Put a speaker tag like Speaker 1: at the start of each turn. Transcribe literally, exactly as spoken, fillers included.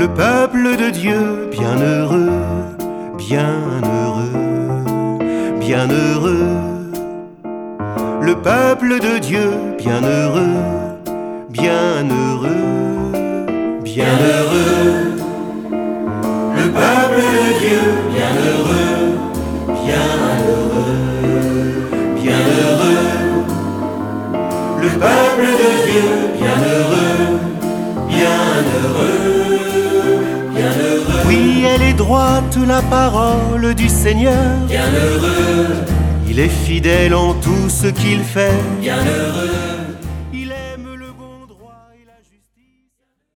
Speaker 1: Le peuple de Dieu, bien heureux, bien heureux, bien heureux. Le peuple de Dieu, bien heureux, bien heureux, bien heureux. Le peuple de Dieu, bien heureux, bien heureux, bien heureux. Le peuple de Dieu, bien heureux, bien heureux, bien heureux. Oui, elle est droite la parole du Seigneur, bien heureux. Il est fidèle en tout ce qu'il fait, bien heureux.